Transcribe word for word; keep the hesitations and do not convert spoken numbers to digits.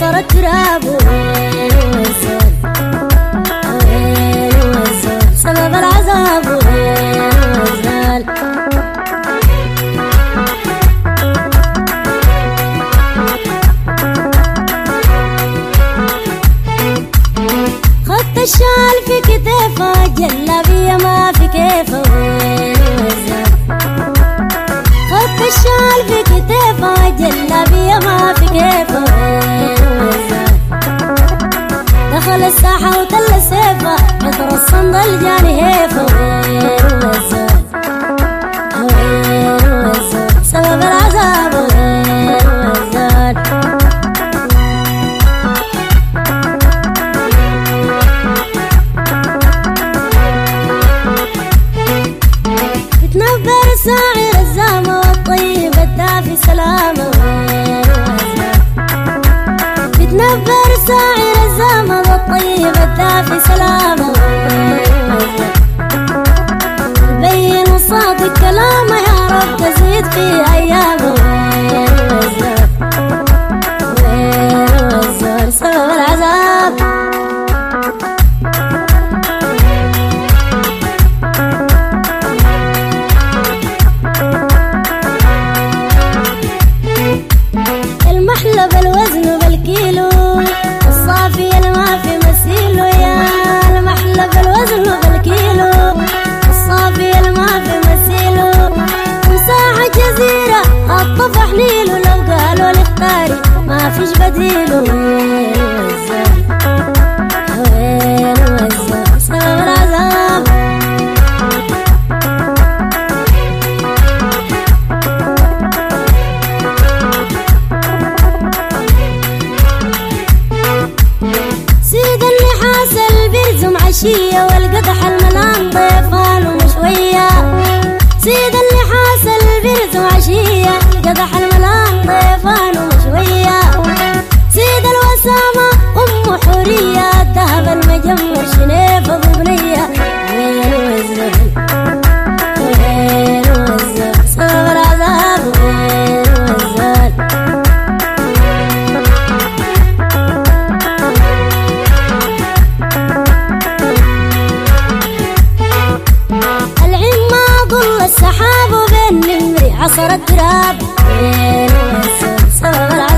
عصر التراب وين وزال وين وزال سبب العذاب وين وزال خدت الشال في كتافه جلابية ما في كيفه وين وزال خدت الشال في كتافه جلابية ما في كيفه وين وزال دخل الساحة وتل سيفه عطر الصندل جاني هيفه وين وزال وين وزال سبب العذاب وين وزال تنبر ساعر الزامة والطيب الدافي سلامة وين وزال تنبر ساعر الزامة والطيب الدافي سلامة وين وزال بين صادق كلامه يا رب تزيد في أيامه وين وزال وين وزال سبب العذاب المحلى بالوزن وبالكيلو الصافي الما في مثيله يا المحلى بالوزن وبالكيلو الصافي الما في مثيله مساحة جزيرة الطفح نيله لو قالوا لي اختاري ما فيش بديله وين وزال وين وزال سبب العذاب والقدح الملان ضيفان ومشوية سيد اللي حاصل برز وعشية القدح الملان ضيفان ومشوية سيد الوسامة أم حورية الذهب المجمر شنيفة ضبنية وين وزال وين وزال سبب العذاب وين وزال السحاب وبين نمري عصر التراب وين وزال سبب العذاب